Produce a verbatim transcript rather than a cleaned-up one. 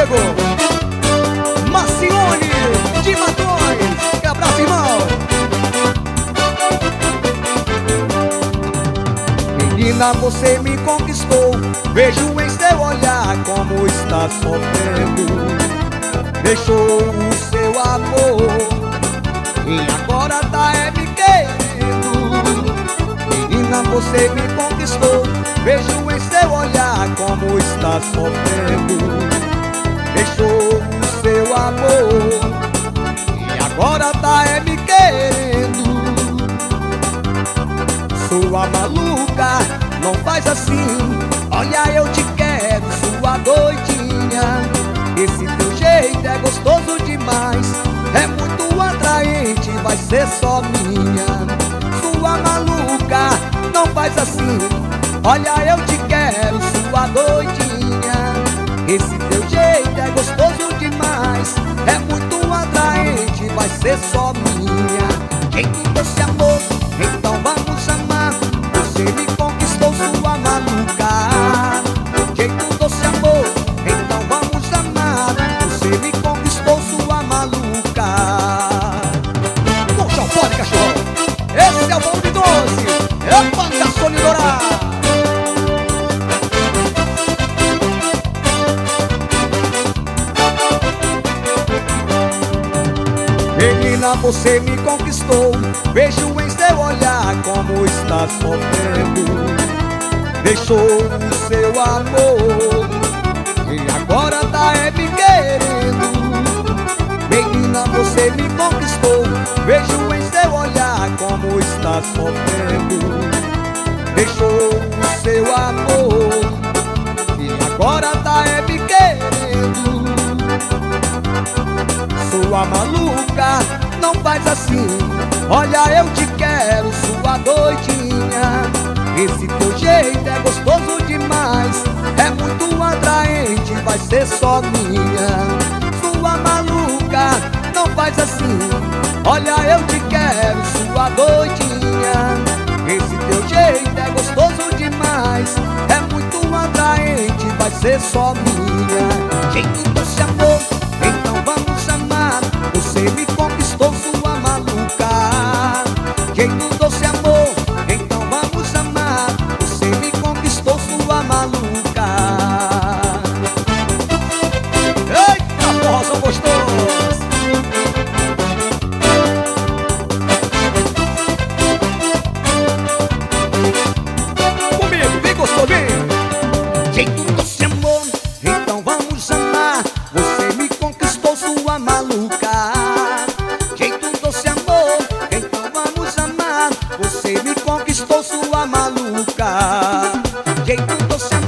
amigo Marcione de Matões. Que abraço, irmão. Menina, você me conquistou. Vejo em seu olhar como está sofrendo. Deixou o seu amor e agora tá é me querendo. Menina, você me conquistou. Vejo em seu olhar como está sofrendo. Deixou o seu amor e agora tá é me querendo. Sua maluca, não faz assim. Olha, eu te quero, sua doidinha. Esse teu jeito é gostoso demais, é muito atraente, vai ser só minha. Sua maluca, não faz assim. Olha, eu te quero, sua doidinha. Esse teu jeito é gostoso demais, é muito atraente, vai ser só minha. Jeito doce amor, então vamos amar. Você me conquistou, sua maluca. Jeito doce amor, então vamos amar. Você me conquistou, sua maluca. Puxa o fone, cachorro. Esse é o bom de doce, é o Pancassone Dourado. Menina, você me conquistou. Vejo em seu olhar como está sofrendo. Deixou o seu amor e agora tá é me querendo. Menina, você me conquistou. Vejo em seu olhar como está sofrendo. Deixou o seu amor e agora tá é me querendo. Sua maluca, não faz assim. Olha, eu te quero, sua doidinha. Esse teu jeito é gostoso demais, é muito atraente, vai ser só minha. Sua maluca, não faz assim. Olha, eu te quero, sua doidinha. Esse teu jeito é gostoso demais, é muito atraente, vai ser só minha. Jeito doce amor, então vamos amar. Você me conquistou, sua maluca. Jeito doce amor, então vamos amar. Você me conquistou, sua maluca. Eita, porra, são gostosos. Comigo, vem gostosinho. Jeito doce amor, então vamos amar. Você me conquistou, sua maluca. Jeito doce amor, então vamos amar. Você me conquistou, sua maluca. Jeito doce amor.